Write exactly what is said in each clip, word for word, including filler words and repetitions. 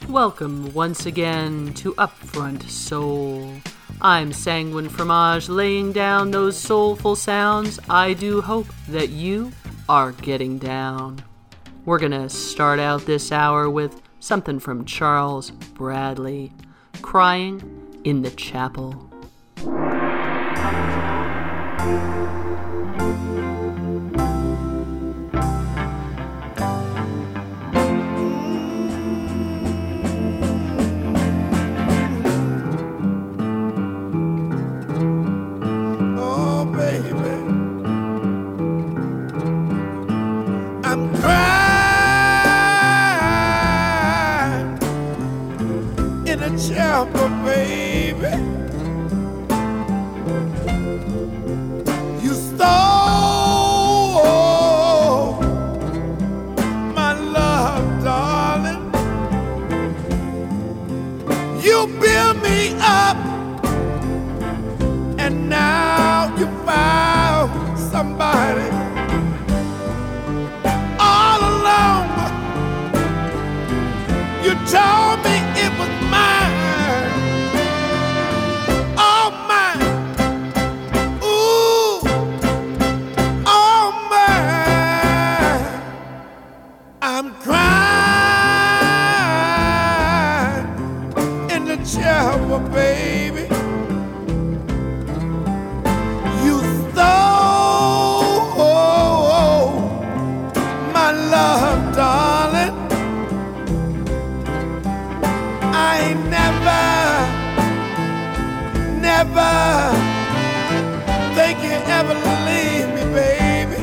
Welcome once again to Upfront Soul. I'm Sanguine Fromage, laying down those soulful sounds. I do hope that you are getting down. We're gonna start out this hour with something from Charles Bradley, Crying in the Chapel. Chapel, baby, you stole my love, darling. You built me up, and now you found somebody all alone. You told me it was mine. Chapel, baby, you stole my love, darling. I ain't never, never think you ever leave me, baby.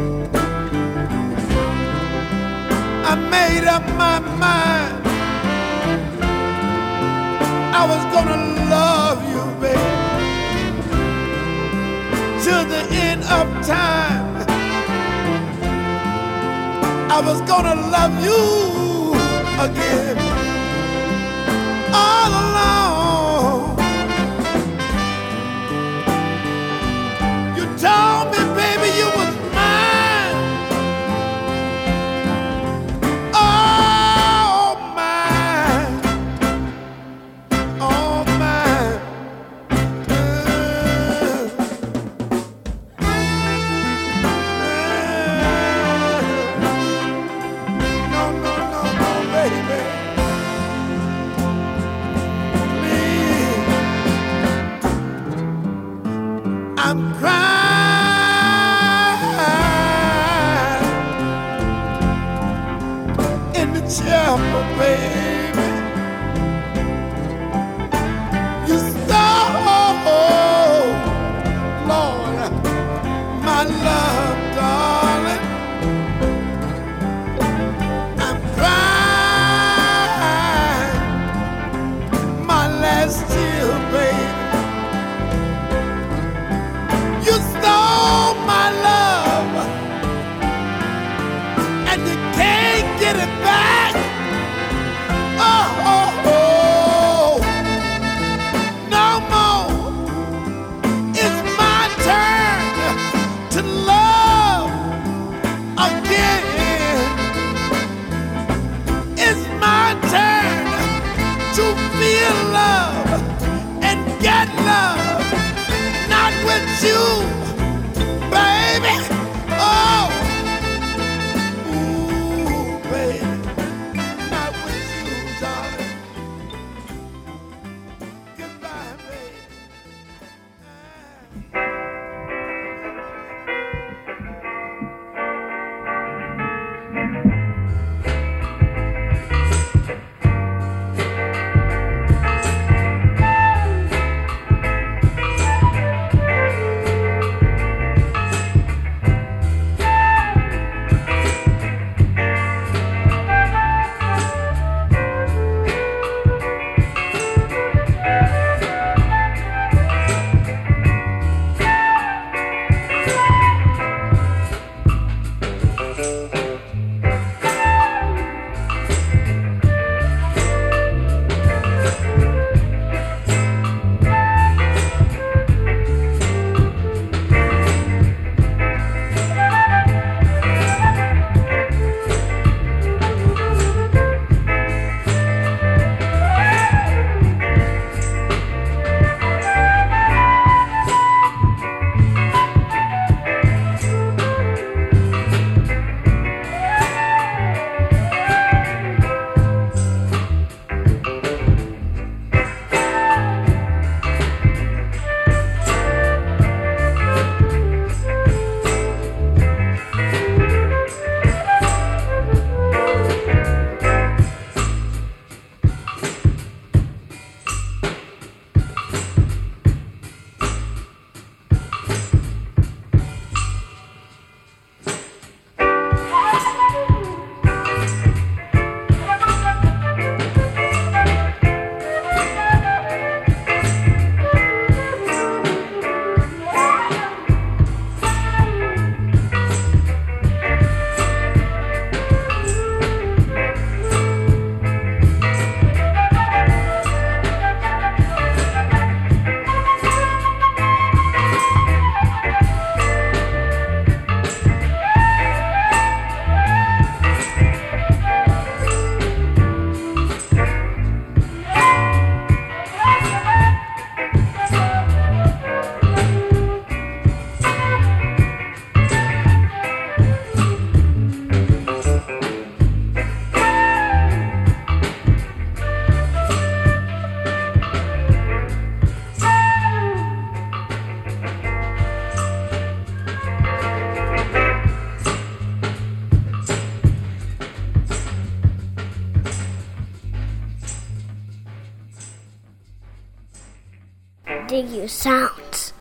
I made up my mind I was gonna love you, baby, till the end of time. I was gonna love you again, all along. You told me, baby, you was mine. Oh, mine. Oh, mine. Uh, uh, no, no, no, no, baby. Please. I'm crying in the chapel, baby. You stole, Lord, my love, darling. I'm crying my last tear, baby. You stole my love, and you can't get it back. Oh, oh, oh. No more. It's my turn to love again. It's my turn to feel love and get love. Not with you, baby. Oh, ooh, baby. Not with you, darling. Goodbye, baby. Ah. spreading you sounds.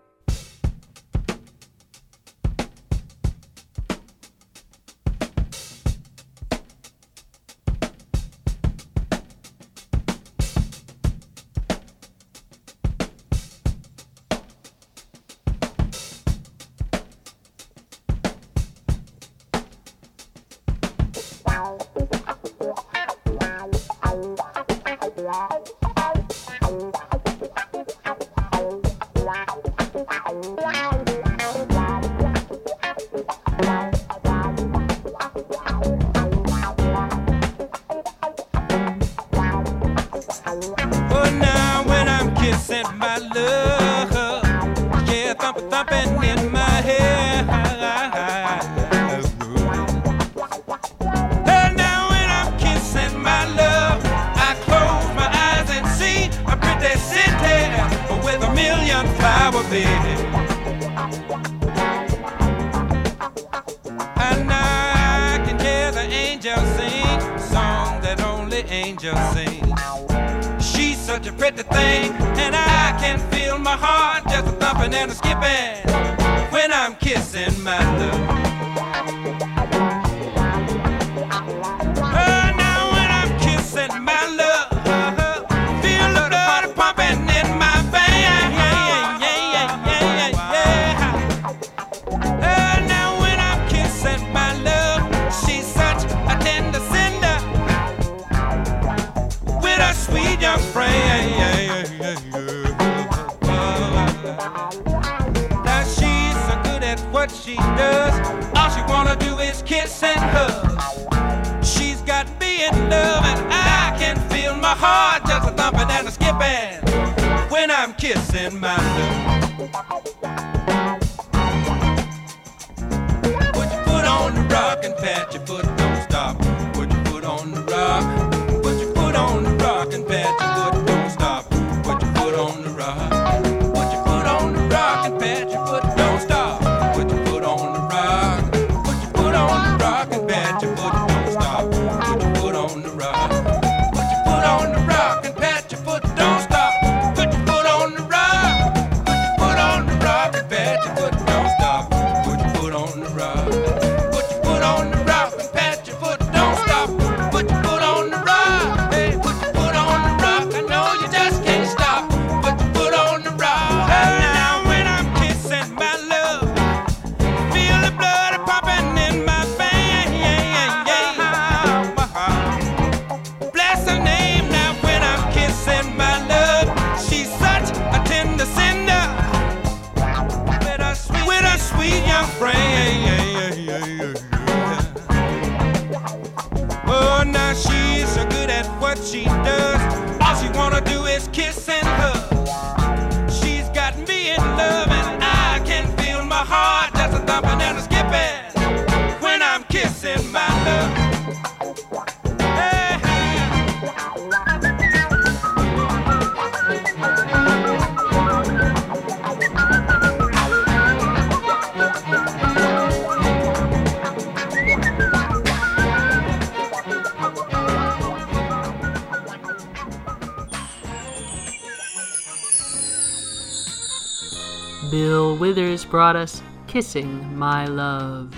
Bill Withers brought us Kissing My Love.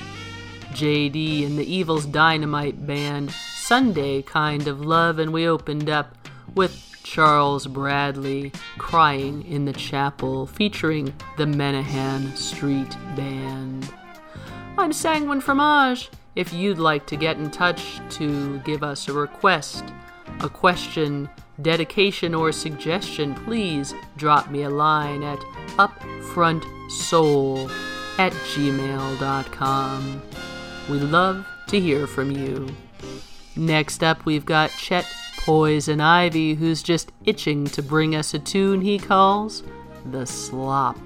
J D and the Evil's Dynamite Band, Sunday Kind of Love, and we opened up with Charles Bradley, Crying in the Chapel, featuring the Menahan Street Band. I'm Sanguine Fromage. If you'd like to get in touch to give us a request, a question, dedication, or suggestion, please drop me a line at upfrontsoul at gmail dot com. We love to hear from you. Next up, we've got Chet Poison Ivy, who's just itching to bring us a tune he calls The Slop.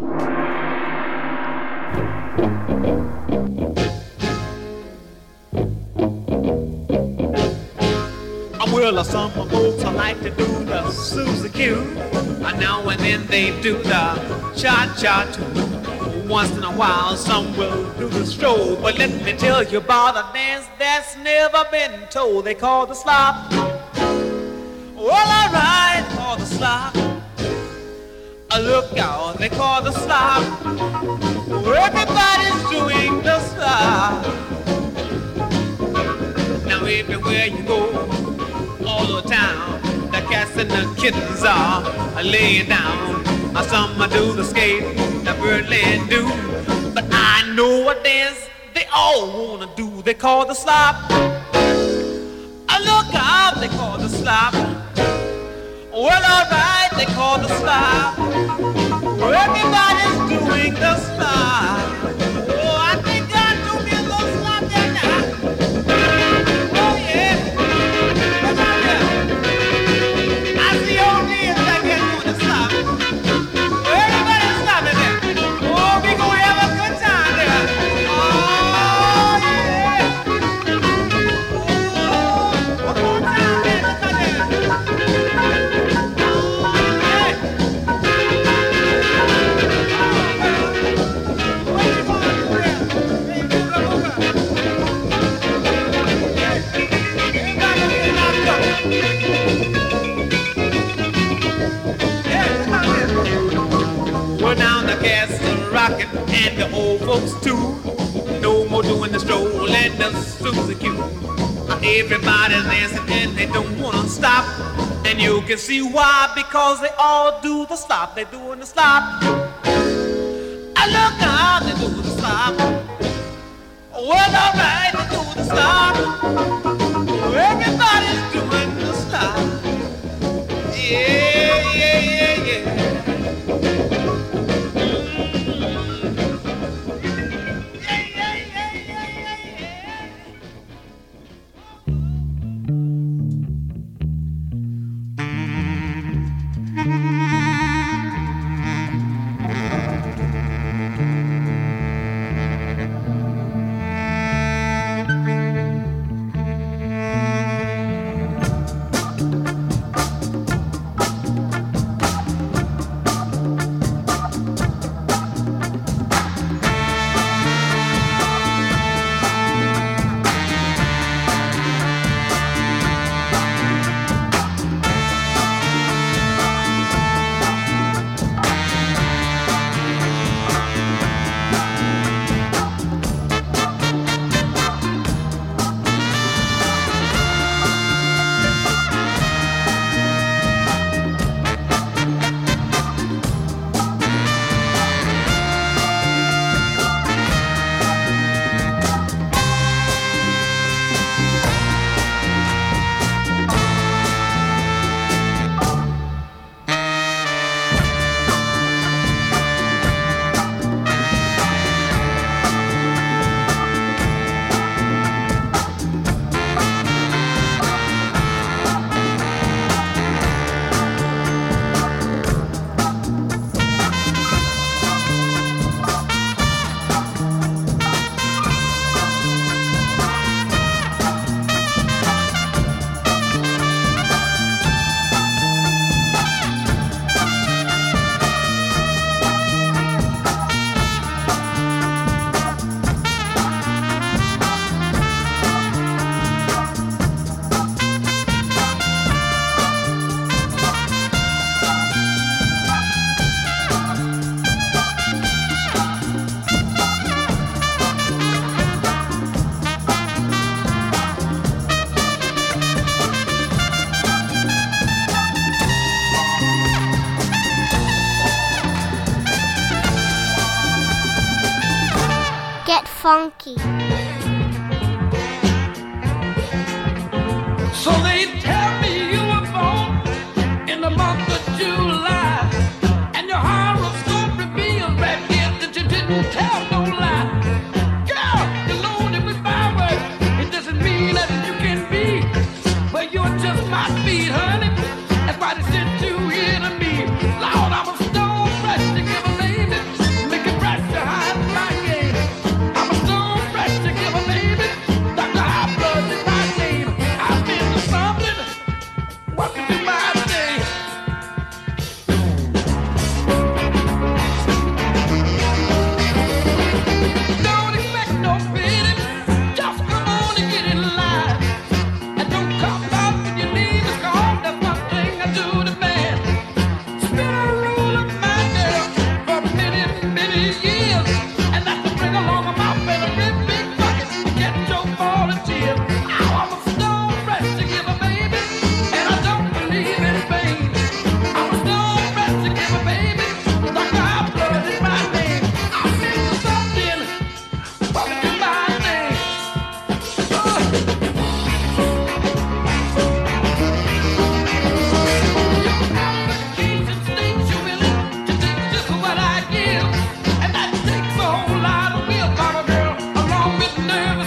Well, some folks I like to do the Susie Q. Now and then they do the cha-cha too. Once in a while some will do the stroll. But let me tell you about a dance that's never been told. They call the slop. Well, alright, call the slop. A lookout, they call the stop. Everybody's doing the stop. Now everywhere you go, all over town, the cats and the kittens are laying down. Some do the skate, the Birdland do. But I know what dance they all wanna do. They call the slop. A lookout, they call the slop. Well, alright, they call the slop. Everybody's doing the slop. Oh, I think God do me a little slop there now. Oh, yeah. Come on here. I see old men back there doing the slop. Everybody's stopping there. Oh, we gonna have a good time there. Oh, yeah. Oh, one more time there. Look out there. Well, now the cats are rocking and the old folks too. No more doing the stroll and the Susie Q. Everybody's dancing and they don't wanna stop. And you can see why, because they all do the stop. They're doing the stop. I look out, they do the stop. Well, alright, they do the stop. Everybody's doing the stop. Yeah, yeah, yeah, yeah.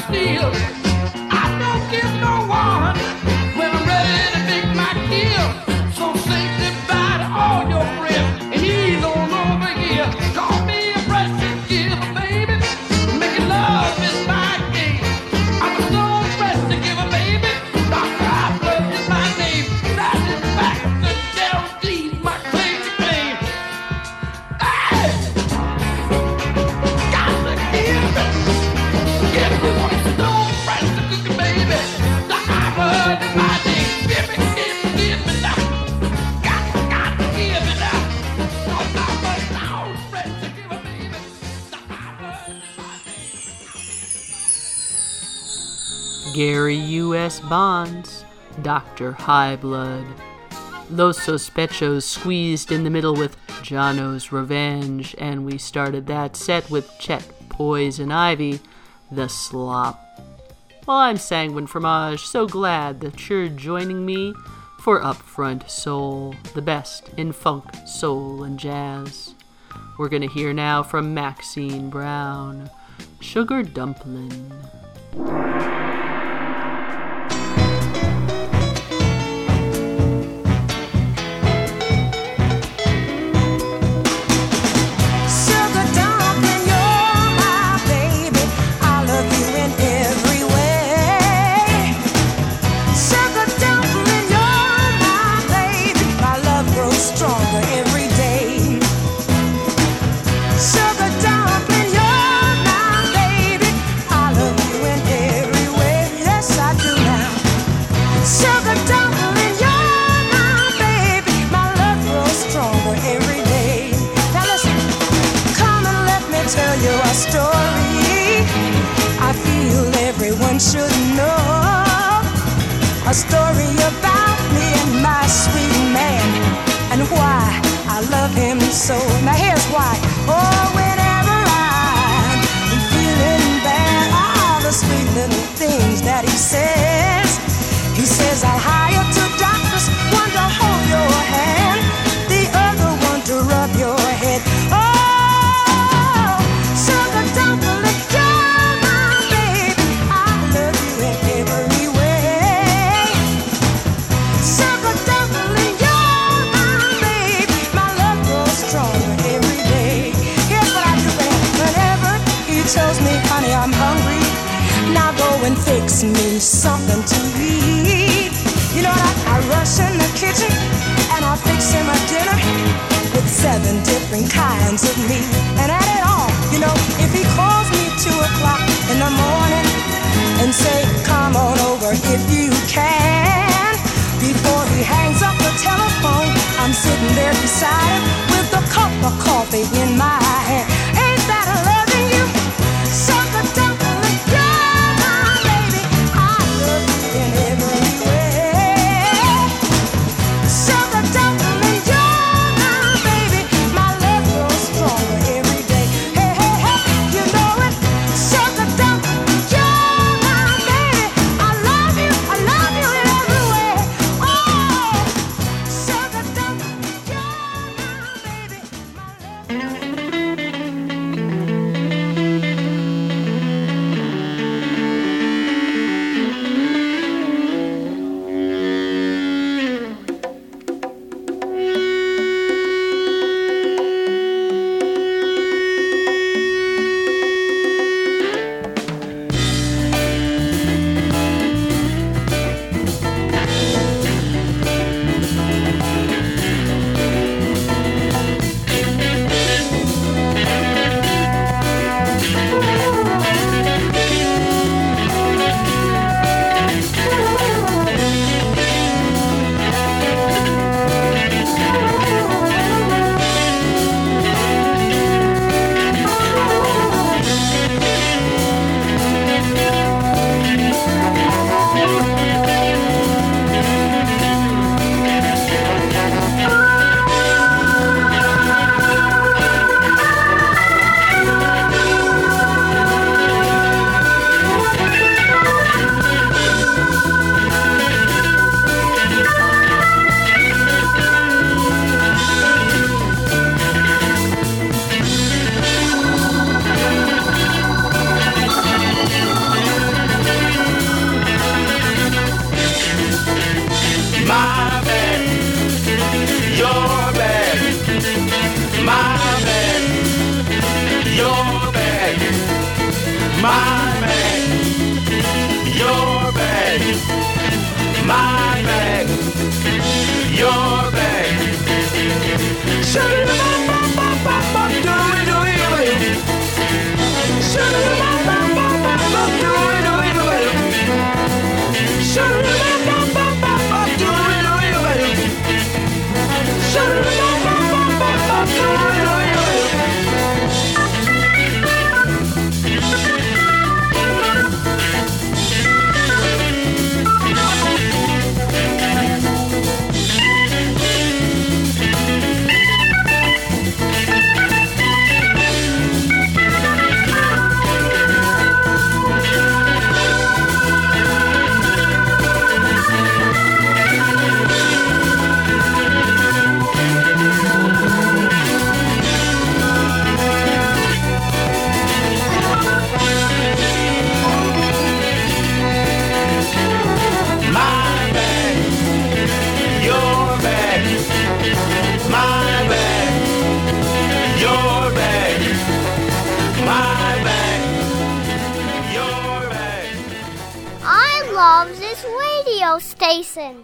steal. I don't give no one when I'm ready to make my kill. So say goodbye to all your friends and ease on over here. Call me a precious giver, baby. Making love is my game. I'm a stone pressed to give a baby. Doctor Hopper is my name. That is back to Geraldine, my claim to fame. Hey! Got to give it. Give me one stone pressed to cook a baby. Doctor Hopper is my name. Give me, give me, give me that. Got, got to give it up. Doctor Hopper, stone pressed to give a baby. Doctor Hopper is my name. Gary U S Bonds, Doctor High Blood. Los Sospechos squeezed in the middle with Jono's Revenge, and we started that set with Chet Poison Ivy, The Slop. Well, I'm Sanguine Fromage, so glad that you're joining me for Upfront Soul, the best in funk, soul, and jazz. We're gonna hear now from Maxine Brown, Sugar Dumplin'. Sugar dumpling, you're my baby. I love you in every way. Sugar dumpling, you're my baby. My love grows stronger every day. Sugar dumpling, you're my baby. I love you in every way. Yes, I do now. Sugar dumpling, you're my baby. My love grows stronger every day. Now listen. Come and let me tell you a story I feel everyone should know. A story about me and my sweet man, and why I love him so. Now here's why. Oh, whenever I'm feeling bad, all the sweet little things that he says. He says I'll hire two doctors, one to hold your hand, the other one to rub your head. Oh, sugar dumpling, you're my baby. I love you in every way. Sugar dumpling, you're my baby. My love grows stronger every day. Here's what I do, baby. Whenever he tells me, honey, I'm hungry, now go and fix me something to eat. You know what? I, I rush in the kitchen and I fix him a dinner with seven different kinds of meat. And at it all, you know, if he calls me two o'clock in the morning and say, come on over if you can, before he hangs up the telephone, I'm sitting there beside him with a cup of coffee in my hand. Ain't that loving you? Sugar dumpling, you're my baby. I love you in every way. Sugar dumpling, you're my baby. My love grows stronger every day. Hey, hey, hey, you know it. Sugar dumpling, you're my baby. I love you, I love you in every way. Oh, sugar dumpling, you're my baby. My love. loves this radio station.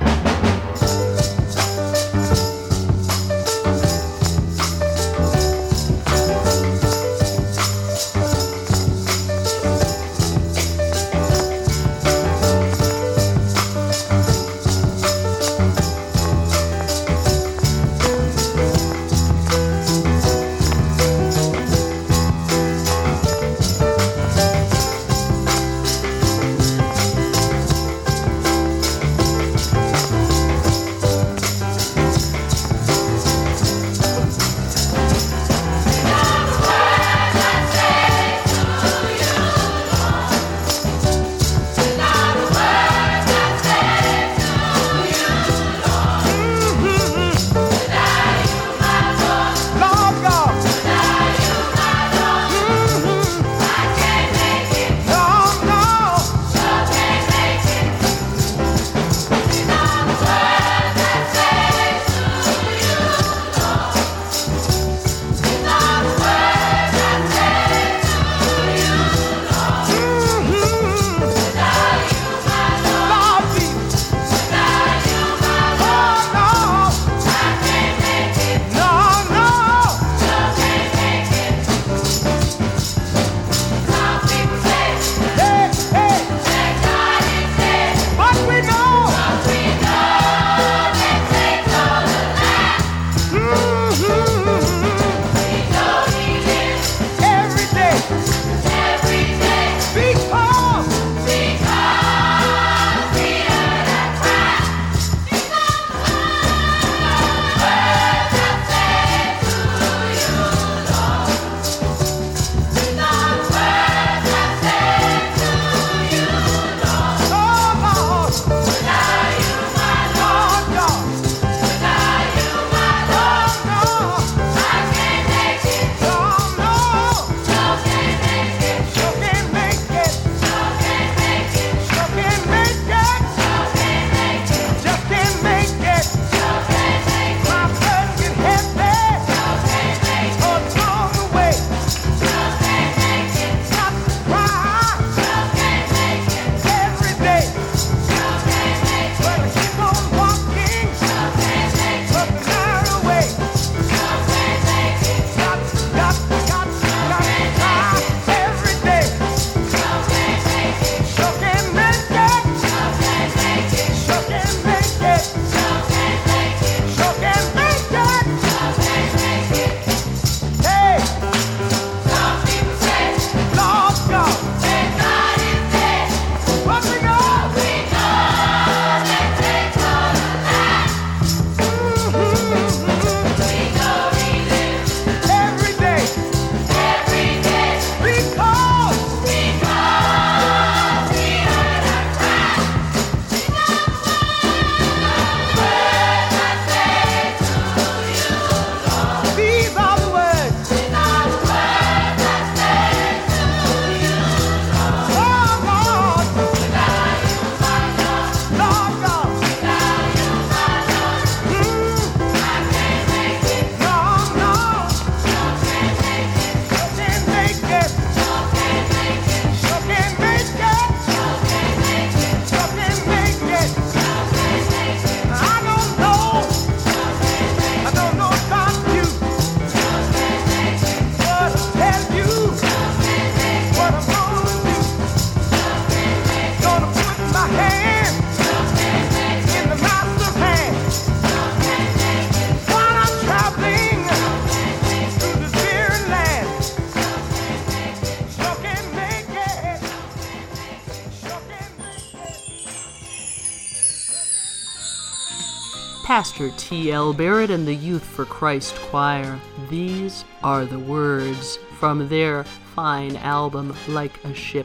Pastor T L Barrett and the Youth for Christ Choir. These are the words from their fine album, Like a Ship.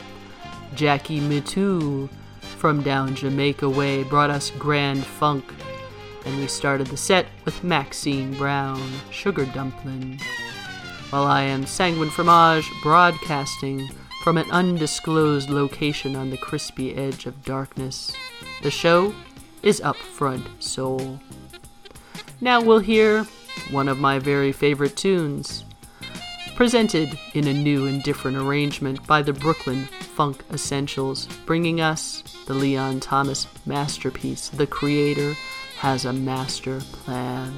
Jackie Mittoo from down Jamaica way brought us Grand Funk, and we started the set with Maxine Brown, Sugar Dumplin'. While I am Sanguine Fromage, broadcasting from an undisclosed location on the crispy edge of darkness. The show is Up Front Soul. Now we'll hear one of my very favorite tunes. presented in a new and different arrangement by the Brooklyn Funk Essentials, bringing us the Leon Thomas masterpiece, The Creator Has a Master Plan.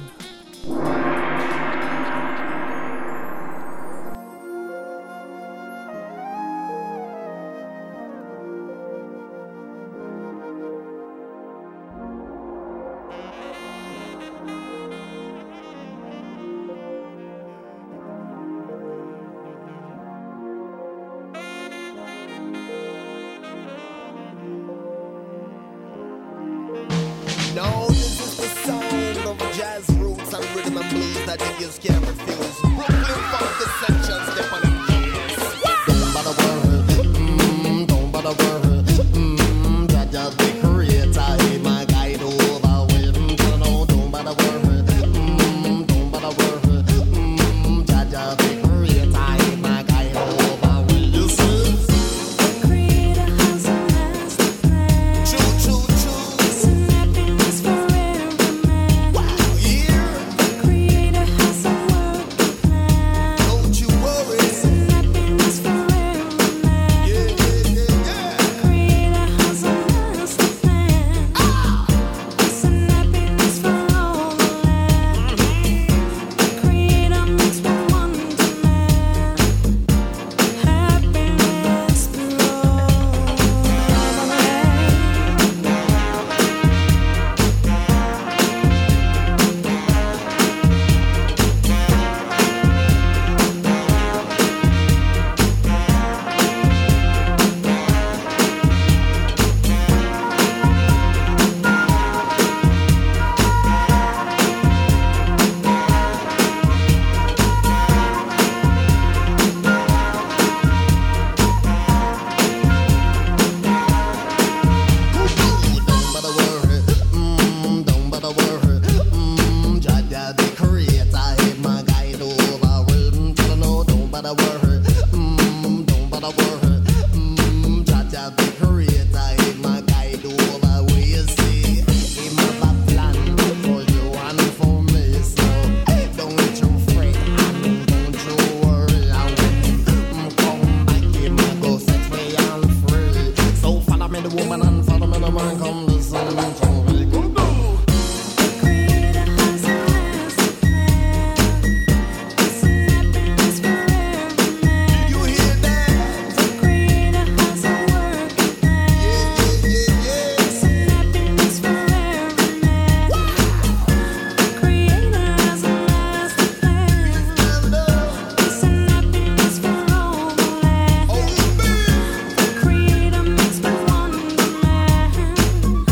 No, this is the sound of jazz roots and rhythm and blues that you just can't refuse. Brooklyn Funk Essentials, step on the keys. Don't bother worry, mm, don't bother worry, mm, Jaja the creator, he my guide over with, mm, no, don't bother worry, mm, don't bother worry, mm, Jaja the creator, he my guide over with. You see? Creator has a master plan. Choo, choo, choo. Peace and happiness for every man. Wow, yeah. Creator has a work plan. Don't you worry. Peace and happiness for every man. Yeah, yeah, yeah, yeah. Creator has a master plan. Peace and happiness for all the land. Creator makes me wonderland. Happiness for all the Don't bother worry, mm, don't bother worry, mm, Jaja the creator, he my guide over with, mm, tell her no, don't bother worry, mm, don't bother worry, mm, Jaja the creator, he my guide over with, you see, he my bad plan for you and for me, so don't you fret and don't you worry, and when mm, come back, he my go set me all free, so follow me the woman and follow me the man, come listen to me, go go. Creator has a master plan. Peace and happiness for every man. You hear that? Creator has a work plan. Yeah, yeah, yeah, Peace and happiness for every man. Creator has a master plan. yeah. Peace and happiness for all the land. Oh, baby. Creator makes me wonderland.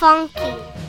funky.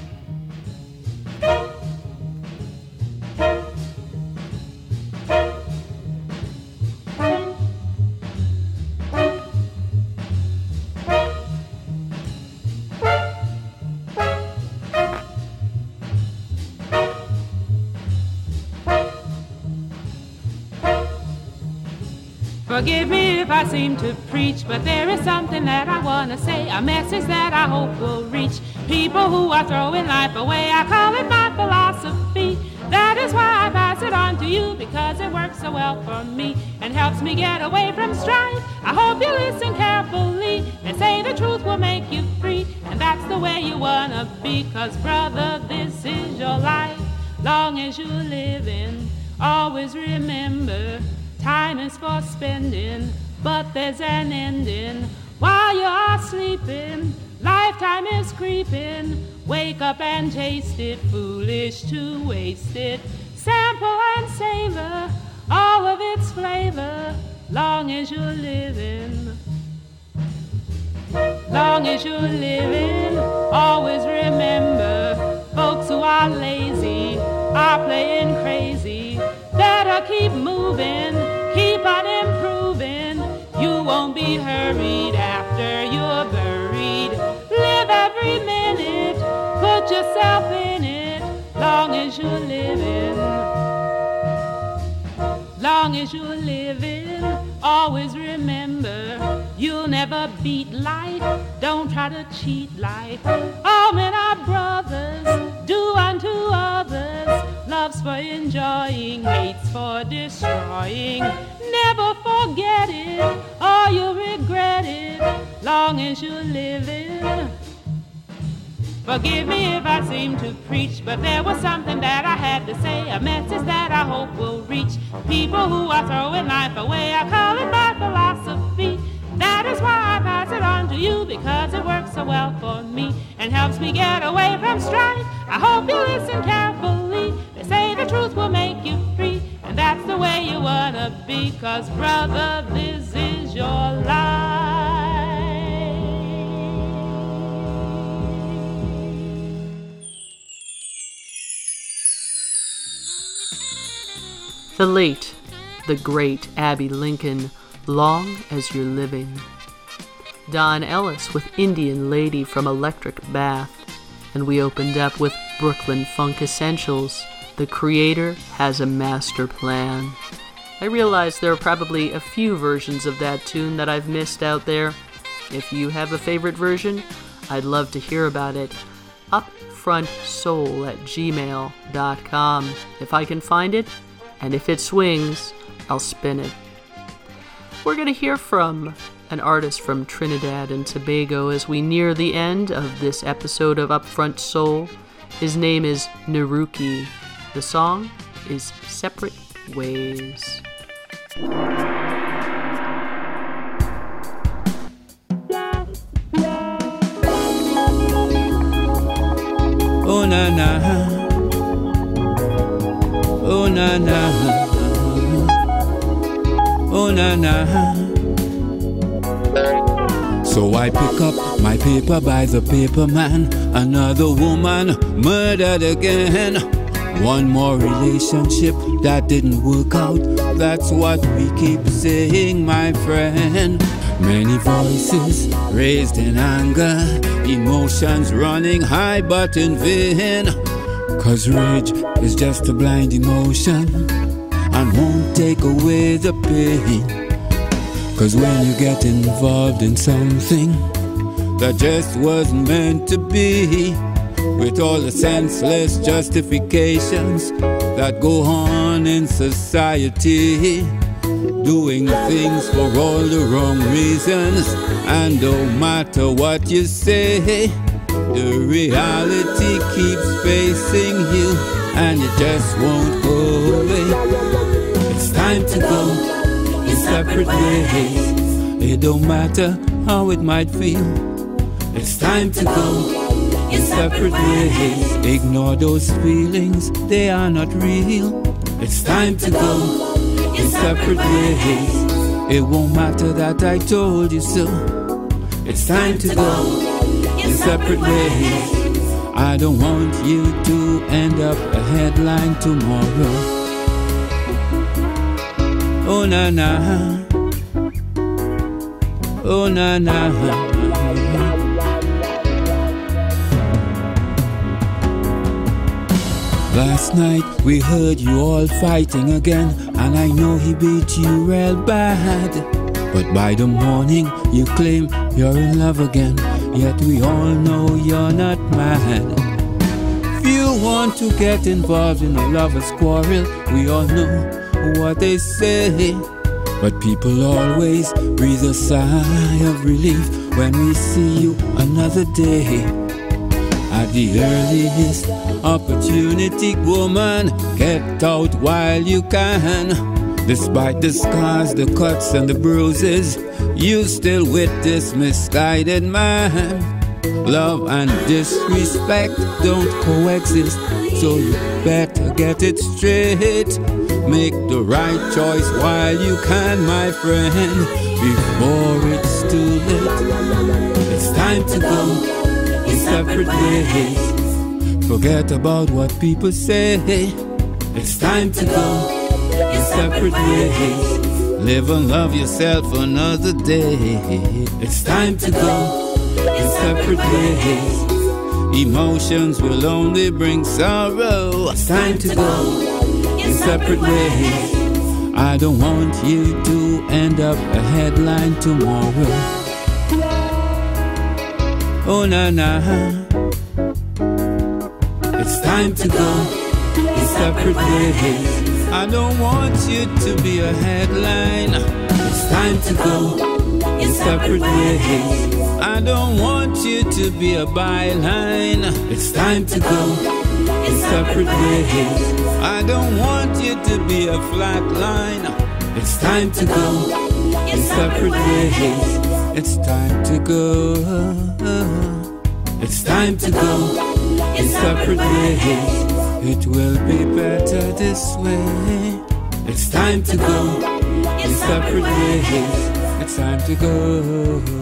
Forgive me if I seem to preach, but there is something that I want to say, a message that I hope will reach people who are throwing life away. I call it my philosophy. That is why I pass it on to you, because it works so well for me and helps me get away from strife. I hope you listen carefully. They say the truth will make you free, and that's the way you want to be, because brother, this is your life. Long as you're living, always remember, time is for spending, but there's an ending. While you're sleeping, lifetime is creeping. Wake up and taste it, foolish to waste it. Sample and savor all of its flavor, long as you're living. Long as you're living, always remember, folks who are lazy are playing crazy. Better keep moving, keep on improving. You won't be hurried after you're buried. Live every minute, put yourself in it, long as you're living. Long as you're living, always remember, you'll never beat life. Don't try to cheat life. All men are brothers, do unto others. Love's for enjoying, hate's for destroying. Never forget it, or you'll regret it, long as you're living. Forgive me if I seem to preach, but there was something that I had to say, a message that I hope will reach people who are throwing life away. I call it my philosophy. That is why I pass it on to you, because it works so well for me and helps me get away from strife. I hope you listen carefully. They say the truth will make you free, and that's the way you wanna be, 'cause brother, this is your life. The late, the great Abby Lincoln, Long as You're Living. Don Ellis with Indian Lady from Electric Bath. And we opened up with Brooklyn Funk Essentials, The Creator Has a Master Plan. I realize there are probably a few versions of that tune that I've missed out there. If you have a favorite version, I'd love to hear about it. upfrontsoul at gmail dot com. If I can find it, and if it swings, I'll spin it. We're going to hear from an artist from Trinidad and Tobago as we near the end of this episode of Upfront Soul. His name is Naruki. The song is Separate Ways. Oh na na, oh na na, oh na na. So I pick up my paper by the paper man. Another woman murdered again. One more relationship that didn't work out. That's what we keep saying, my friend. Many voices raised in anger, emotions running high but in vain. 'Cause rage is just a blind emotion and won't take away the pain. 'Cause when you get involved in something that just wasn't meant to be, with all the senseless justifications that go on in society, doing things for all the wrong reasons, and no matter what you say, the reality keeps facing you, and it just won't go away. It's time to go in separate ways. It don't matter how it might feel. It's time to go in separate ways. Ignore those feelings, they are not real. It's time to go in separate ways. It won't matter that I told you so. It's time to go in separate ways. I don't want you to end up a headline tomorrow. Oh na na, oh na na. Last night we heard you all fighting again, and I know he beat you real bad. But by the morning you claim you're in love again, yet we all know you're not mad. If you want to get involved in a lover's quarrel, we all know what they say. But people always breathe a sigh of relief when we see you another day. At the earliest opportunity, woman, get out while you can. Despite the scars, the cuts and the bruises, you still with this misguided man. Love and disrespect don't coexist, so you better get it straight. Make the right choice while you can, my friend, before it's too late. It's time to go in separate ways. Forget about what people say. It's time to go in separate ways. Live and love yourself another day. It's time to go in separate ways. Emotions will only bring sorrow. It's time to go in separate ways. I don't want you to end up a headline tomorrow. Oh na na. It's time to go in separate ways. I don't want you to be a headline. It's time to go in separate ways. I don't want you to be a byline. It's time to go in separate ways. I don't want you to be a flat line. It's time to go in separate ways. It's time to go. It's time to go in separate ways. It will be better this way. It's time to go in separate ways. It's time to go.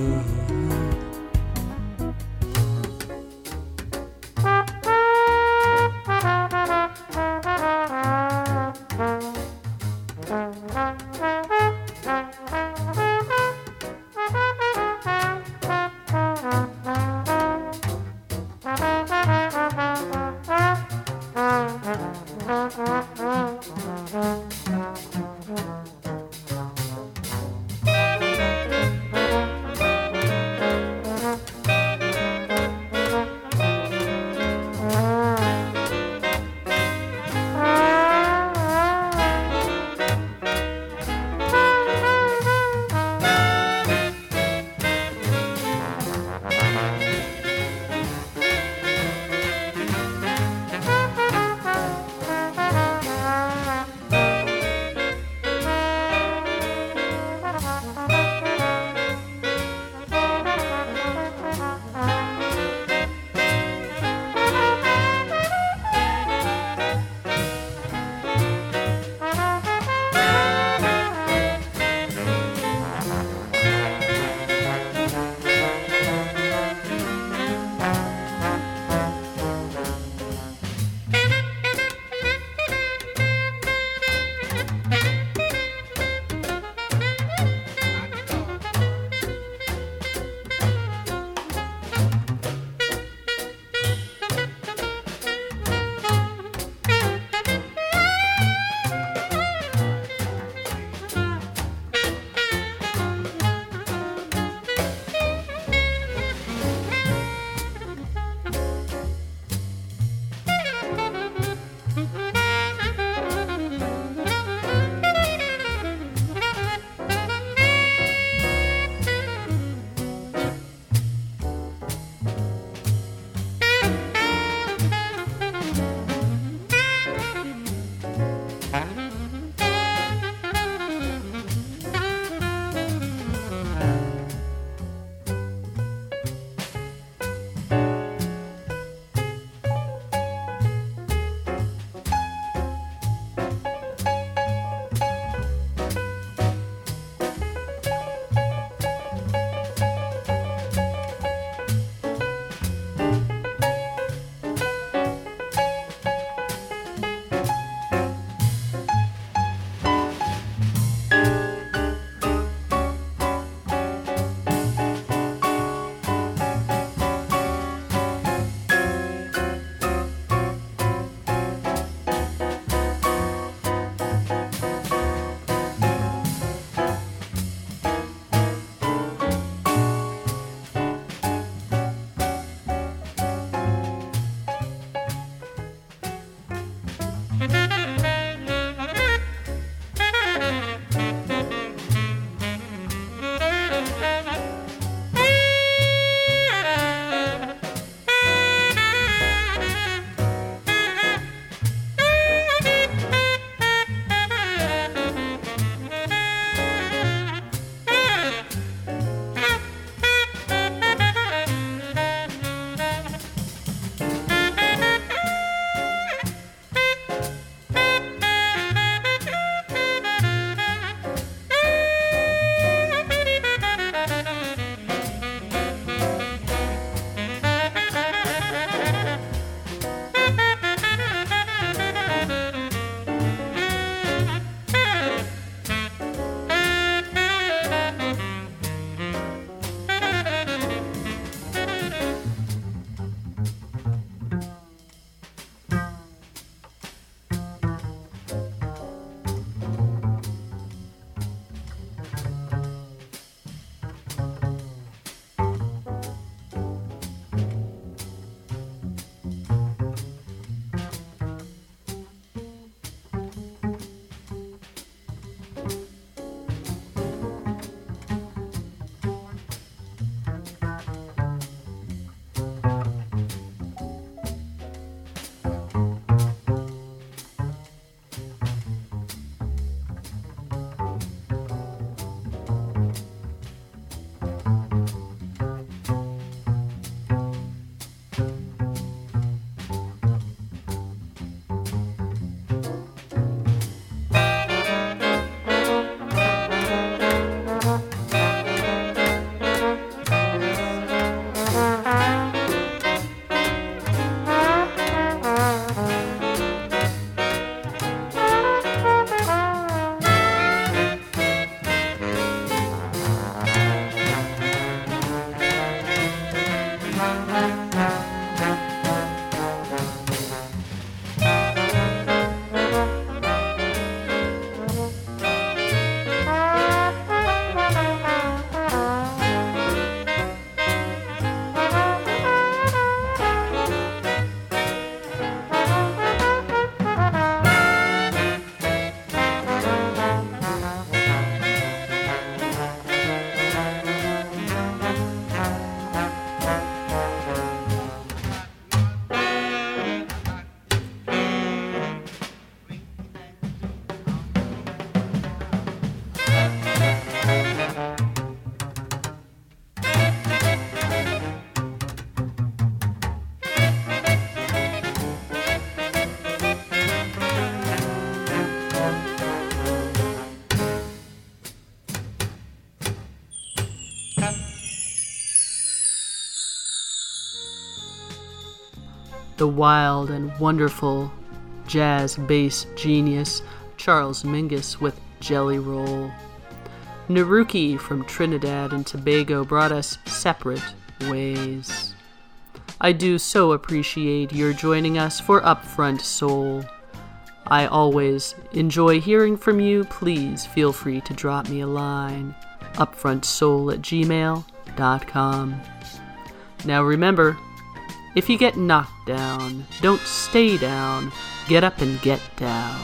the wild and wonderful jazz bass genius Charles Mingus with Jelly Roll. Naruki from Trinidad and Tobago brought us Separate Ways. I do so appreciate your joining us for Upfront Soul. I always enjoy hearing from you. Please feel free to drop me a line. upfrontsoul at gmail dot com. Now remember, if you get knocked down, don't stay down. Get up and get down.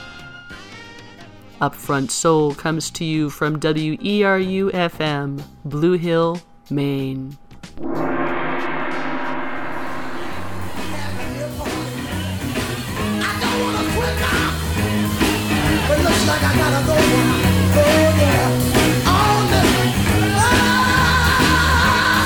Upfront Soul comes to you from W E R U F M, Blue Hill, Maine. But it looks like I gotta go now. Oh yeah. On the ah,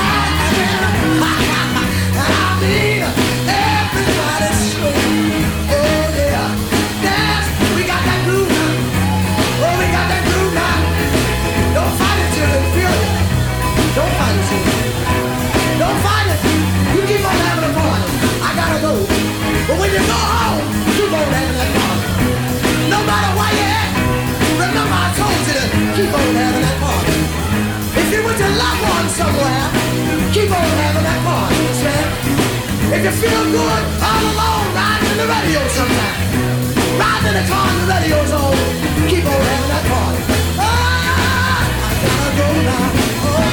I mean everybody's slow. Oh yeah. Dance, we got that groove now. Oh, we got that groove now. Don't fight it till it feel it. Don't fight it till it. Don't fight it. You keep on having a party. I gotta go. But when you go home, keep on having that party. No matter where you at, remember I told you to keep on having that party. If you with your loved one somewhere, keep on having that party, understand? If you feel good all alone, riding in the radio sometime, riding in the car and the radio's on, keep on having that party. Ah, I gotta go now. Oh.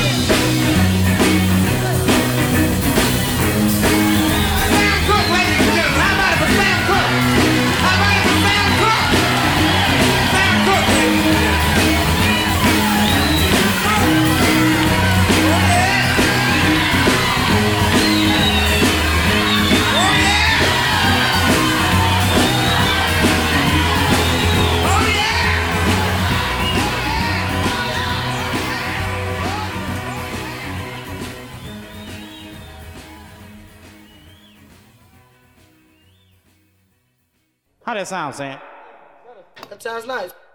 Sam Cooke, ladies and gentlemen, how about it for Sam Cooke? How about it for Sam Cooke? Sam Cooke, ladies and gentlemen. How that sound, Sam? That sounds nice.